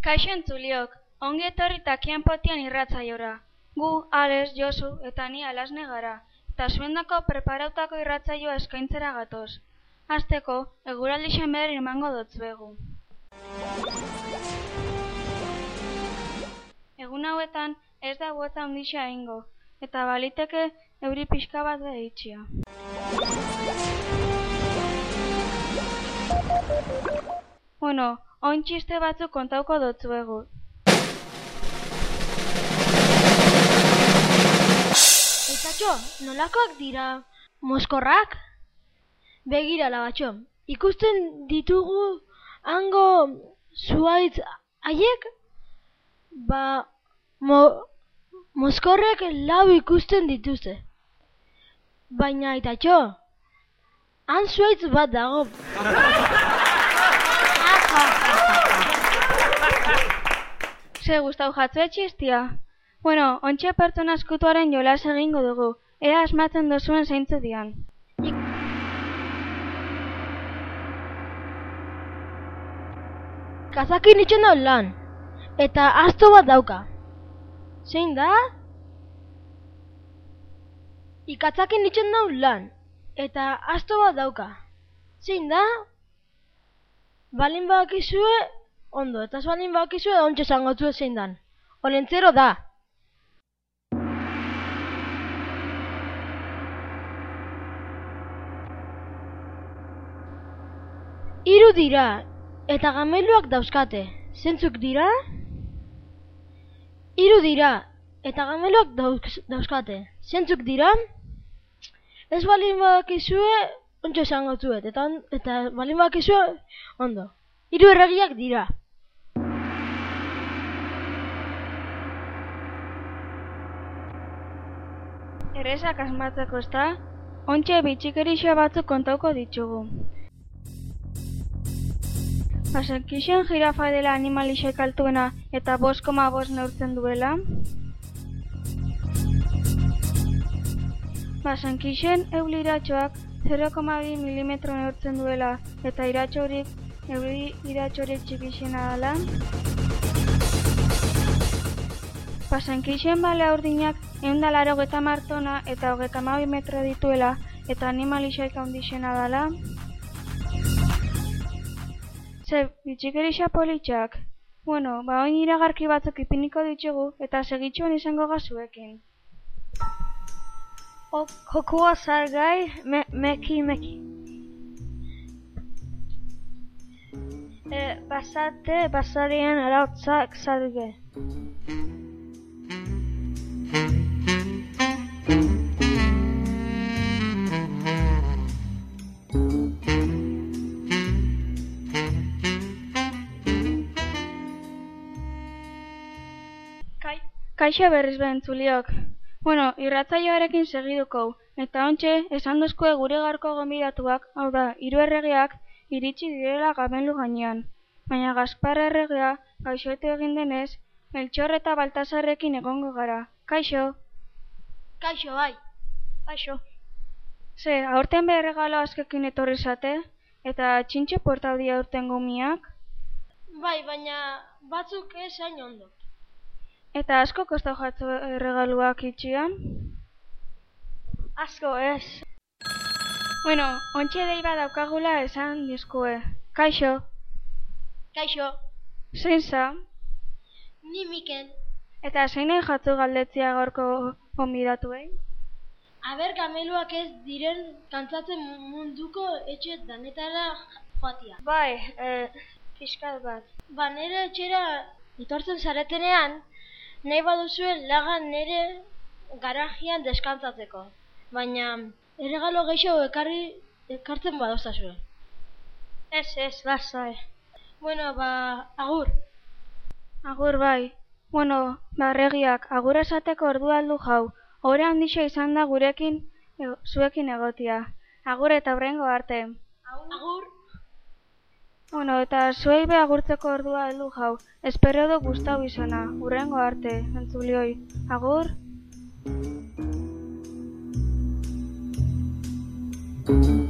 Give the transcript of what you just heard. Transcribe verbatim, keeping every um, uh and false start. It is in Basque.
Kaixo entzuliok, ongi etorri Takian Potian irratzaiora. Gu, Ales, Josu eta ni Alasne gara, eta zuendako preparautako irratzaioa eskaintzera gatoz. Hasteko, eguraldi xameder emango dotzuegu. Egun hauetan ez da bota handixa egingo, eta baliteke euri pixka bat da itxia. Bueno, oin txiste batzuk kontauko dotzuegu. Eitatxo, nolakoak dira mozkorrak? Begira labatxo, ikusten ditugu hango zuhaitz haiek? Ba, mo, mozkorrek lau ikusten dituzte. Baina Eitatxo, han zuhaitz bat dago. Ze gustau jatzue txistia? Bueno, ontxe pertsona eskutuaren jolas egingo dugu, ea asmatzen duzuen zeintzu dian. Kazakin itxen dau lan, eta asto bat dauka. Zein da? Ikatzakin itxen dau lan, eta asto bat dauka. Zein da? Balin bakizue, ondo, eta balin bakizue ontxe zangotzue zein dan. Olentzero da. Hiru dira, eta gameluak dauzkate. Zentzuk dira? Hiru dira, eta gameluak dauzkate. Zentzuk dira? Ez balin bakizue, ontxe zangotzuet, eta, eta balin bakizue, ondo. Hiru erregiak dira. Errezak asmatzeko ezta, ontxe bitxikerixo batzuk kontauko ditugu. Basenkixen jirafa dela animalixek altuena eta bost koma bost neurtzen duela. Basenkixen euli iratxoak zero koma bi milimetro neurtzen duela eta iratxorik euli iratxorik txikixena dela. Basenkixen bale urdinak ehun eta laurogeita hamar tona eta hogeita hamabi metro dituela eta animalixek handixena dela. Ze, bitxikerixa politxak. Bueno, ba oin iragarki batzuk ipiniko ditugu eta segitxuan izango gazuekin. Jokua zargai, me, meki, meki. E, basate, basarien arautzak zarge. Kaixo berriz behentzuliok. Bueno, irratzaioarekin segiduko, eta ontxe, esan duzkue gure gaurko gonbidatuak, hau da, hiru erregeak, iritsi direla gabelu gainean. Baina Gaspar erregea, gaixoetu egin denez, Meltxor eta Baltasarrekin egongo gara. Kaixo? Kaixo, bai. Kaixo. Ze, aurten behar regalo azkekin etorri zate, eta txintxo portau dia aurten gumiak? Bai, baina batzuk ez hain ondo. Eta asko kostau jatzu erregaluak itxian? Asko ez. Bueno, ontxe dei bat daukagula esan dizkue. Kaixo? Kaixo. Zein za? Ni Mikel. Eta zein nahi jatzu galdetzia gaurko gonbidatuei? Aber gameluak ez diren kantzatzen munduko etxe danetara joatia. Bai, eh, fiskat bat. Ba, nire etxera etortzen zaretenean, nahi baduzuen lagan nire garajian deskantzatzeko. Baina, erregalo gehiago ekarri ekartzen badozazue. Ez, ez, lasai. Bueno, ba, agur. Agur bai. Bueno, barregiak, agur esateko ordu aldu jau. Hore handixa izan da gurekin, e, zuekin egotia. Agur eta hurrengo arte. Agur. Bueno, eta zuei be agurtzeko ordua heldu jau. Espero du gustau izana. Hurrengo arte, entzulioi. Agur. Thank you.